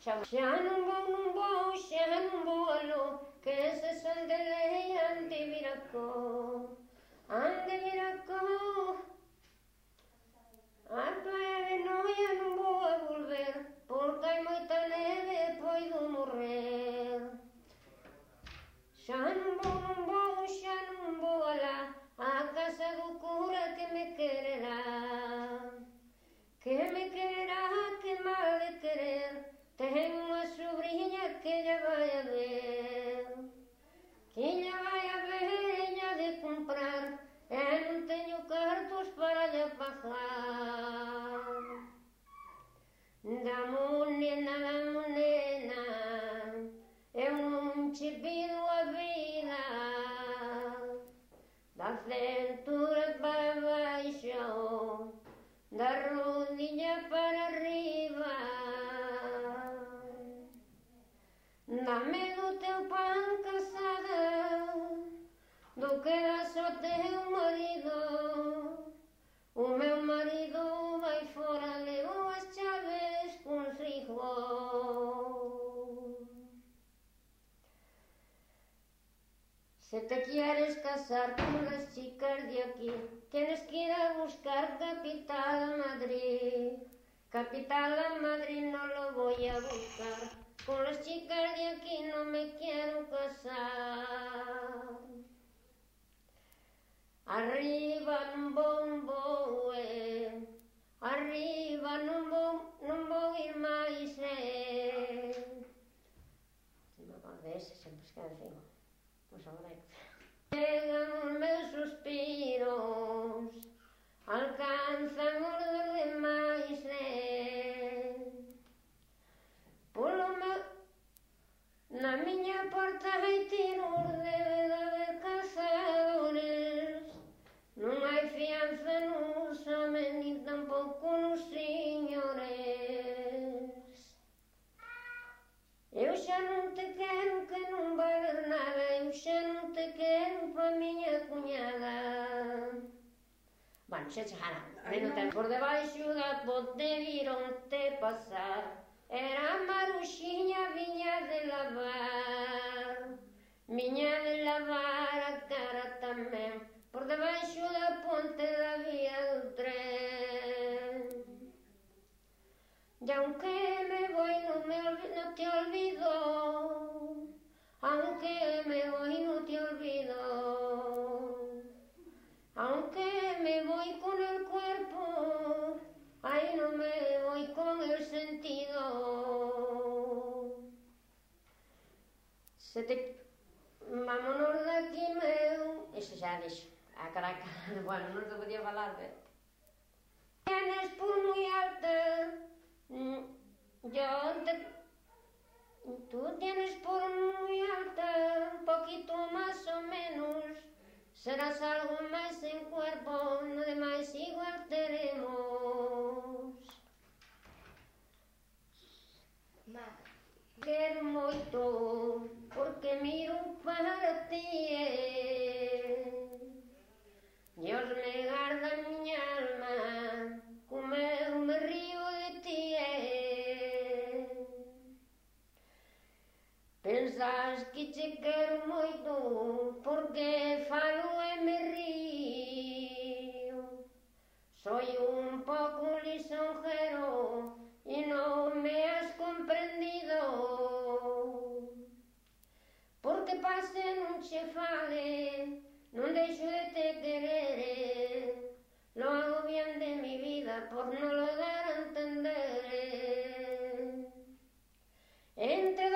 Xa non vou aló, que se son de lei ande viracó. Ande viracó, a praia de Noia non vou a volver, porque hai moita neve e poido morrer. Xa non vou alá, a casa do cura que me quererá, que mal de querer. Ten unha sobrinha que lla vai a ver, ella de comprar, e non teño cartos para lla pagar. Damo nena, eu non che pido a vida, da cintura para baixo, da rodilla para arriba. Dame do teu pan, casada, do que das ao teu marido. O meu marido vai fora, levou as chaves consigo. Se te quieres casar con las chicas de aquí, tienes que ir a buscar capital a Madrid. Capital a Madrid no lo voy a buscar, con las chicas de aquí no me quiero casar. Arriba non vou, arriba non vou ir máis, Se me acordese, sempre esquecen. Pois agora é que... Chegan os meus suspiros, alcanzan os dos demais, Polo meu... Na miña porta hai tiros, debe de haber cazadores. Non hai fianza nos homes, nin tampouco nos señores. Eu xa non te quero, que non vales nada, eu xa non te quero pa miña cuñada. Bueno, xa chegará, por debaixo da ponte vironte pasar. Era Maruxiña, viña de lavar a cara tamén, por debaixo da ponte da vía do tren. E aunque me voy no te olvido, aunque me voy no te olvido, aunque me voy con el cuerpo, ay, no me voy con el sentido. Vámonos de aquí, meu... Iso xa dixo, a caraca. Bueno, non te podía falar, pero... Tienes por muy alta, tú tienes por muy alta, un poquito más o menos, serás algo máis en cuerpo, no demais igual teremos. Quero moito, porque miro para ti, Dios me garda a miña alma, como eu me río de ti, Pensas que che quero moito, porque falo e me río. Soy un pouco lisonjero e non me has comprendido, porque pase non che fale, non deixo de te querer, lo hago bien de mi vida por no lo dar a entender. Entre